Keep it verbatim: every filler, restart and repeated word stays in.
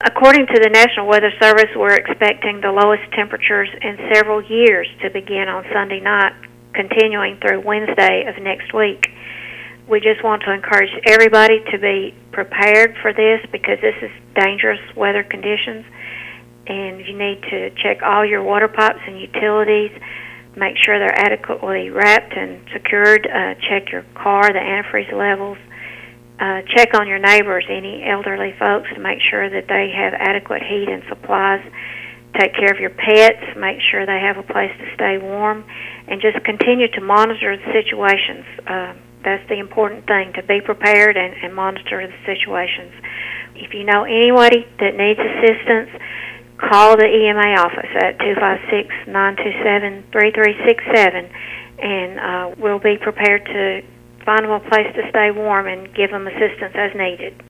According to the National Weather Service, we're expecting the lowest temperatures in several years to begin on Sunday night, continuing through Wednesday of next week. We just want to encourage everybody to be prepared for this because this is dangerous weather conditions, and you need to check all your water pipes and utilities, make sure they're adequately wrapped and secured, uh, check your car, the antifreeze levels, uh, check on your neighbors, any elderly folks, to make sure that they have adequate heat and supplies, take care of your pets, make sure they have a place to stay warm, and just continue to monitor the situations. Uh, That's the important thing, to be prepared and, and monitor the situations. If you know anybody that needs assistance, call the E M A office at two five six, nine two seven, three three six seven, and uh, we'll be prepared to find them a place to stay warm and give them assistance as needed.